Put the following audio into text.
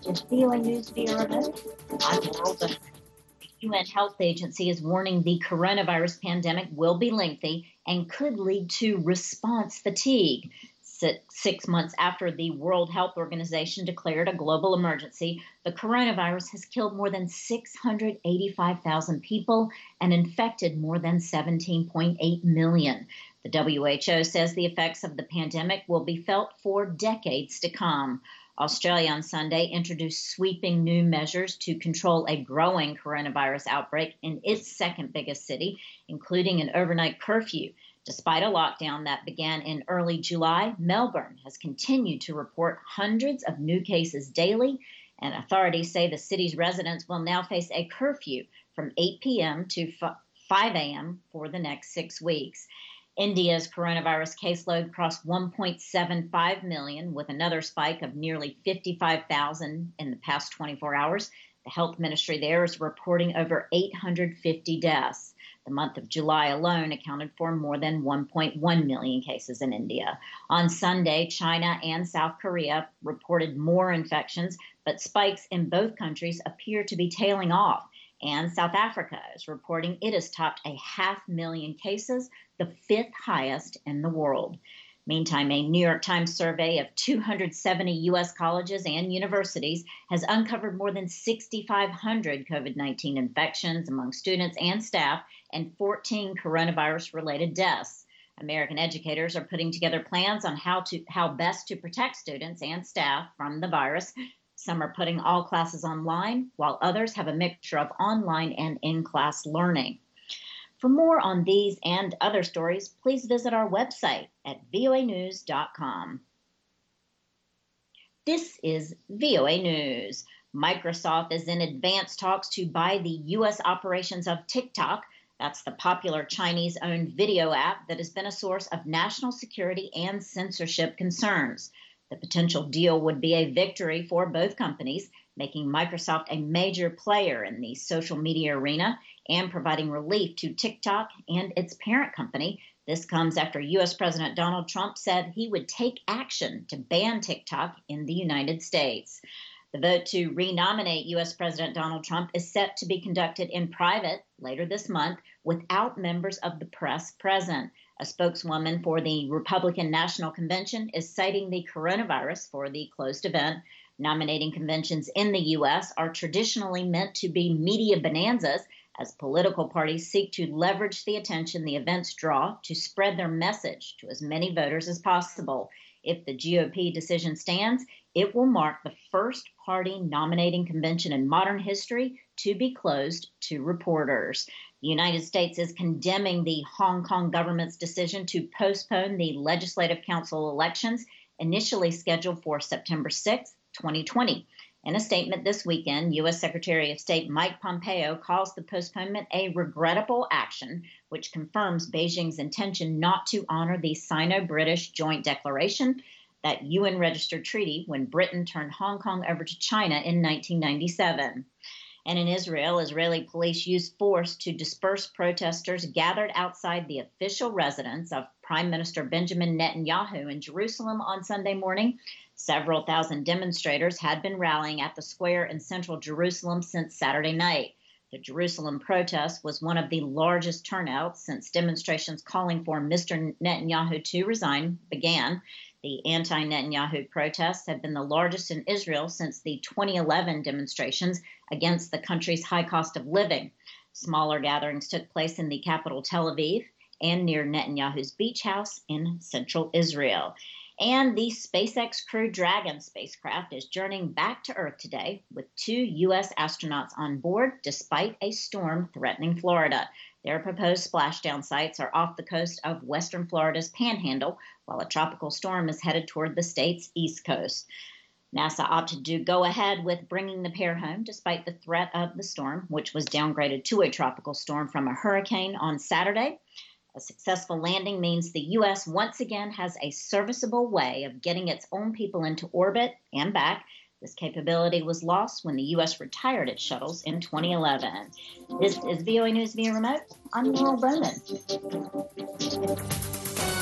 is VOA News via remote. I'm Laurel Bowman. The UN Health Agency is warning the coronavirus pandemic will be lengthy and could lead to response fatigue. 6 months after the World Health Organization declared a global emergency, the coronavirus has killed more than 685,000 people and infected more than 17.8 million. The WHO says the effects of the pandemic will be felt for decades to come. Australia on Sunday introduced sweeping new measures to control a growing coronavirus outbreak in its second biggest city, including an overnight curfew. Despite a lockdown that began in early July, Melbourne has continued to report hundreds of new cases daily, and authorities say the city's residents will now face a curfew from 8 p.m. to 5 a.m. for the next 6 weeks. India's coronavirus caseload crossed 1.75 million, with another spike of nearly 55,000 in the past 24 hours. The health ministry there is reporting over 850 deaths. The month of July alone accounted for more than 1.1 million cases in India. On Sunday, China and South Korea reported more infections, but spikes in both countries appear to be tailing off. And South Africa is reporting it has topped 500,000 cases, the fifth highest in the world. Meantime, a New York Times survey of 270 U.S. colleges and universities has uncovered more than 6,500 COVID-19 infections among students and staff and 14 coronavirus-related deaths. American educators are putting together plans on how best to protect students and staff from the virus. Some are putting all classes online, while others have a mixture of online and in-class learning. For more on these and other stories, please visit our website at voanews.com. This is VOA News. Microsoft is in advanced talks to buy the U.S. operations of TikTok. That's the popular Chinese-owned video app that has been a source of national security and censorship concerns. The potential deal would be a victory for both companies, making Microsoft a major player in the social media arena and providing relief to TikTok and its parent company. This comes after U.S. President Donald Trump said he would take action to ban TikTok in the United States. The vote to renominate U.S. President Donald Trump is set to be conducted in private later this month without members of the press present. A spokeswoman for the Republican National Convention is citing the coronavirus for the closed event. Nominating conventions in the U.S. are traditionally meant to be media bonanzas as political parties seek to leverage the attention the events draw to spread their message to as many voters as possible. If the GOP decision stands, it will mark the first party nominating convention in modern history to be closed to reporters. The United States is condemning the Hong Kong government's decision to postpone the Legislative Council elections initially scheduled for September 6, 2020. In a statement this weekend, U.S. Secretary of State Mike Pompeo calls the postponement a regrettable action, which confirms Beijing's intention not to honor the Sino-British Joint Declaration, that UN-registered treaty when Britain turned Hong Kong over to China in 1997. And in Israel, Israeli police used force to disperse protesters gathered outside the official residence of Prime Minister Benjamin Netanyahu in Jerusalem on Sunday morning. Several thousand demonstrators had been rallying at the square in central Jerusalem since Saturday night. The Jerusalem protest was one of the largest turnouts since demonstrations calling for Mr. Netanyahu to resign began. The anti-Netanyahu protests have been the largest in Israel since the 2011 demonstrations against the country's high cost of living. Smaller gatherings took place in the capital Tel Aviv and near Netanyahu's beach house in central Israel. And the SpaceX Crew Dragon spacecraft is journeying back to Earth today with 2 U.S. astronauts on board despite a storm threatening Florida. Their proposed splashdown sites are off the coast of western Florida's Panhandle, while a tropical storm is headed toward the state's east coast. NASA opted to go ahead with bringing the pair home despite the threat of the storm, which was downgraded to a tropical storm from a hurricane on Saturday. A successful landing means the U.S. once again has a serviceable way of getting its own people into orbit and back. This capability was lost when the U.S. retired its shuttles in 2011. This is VOA News via remote. I'm Laurel Bowman.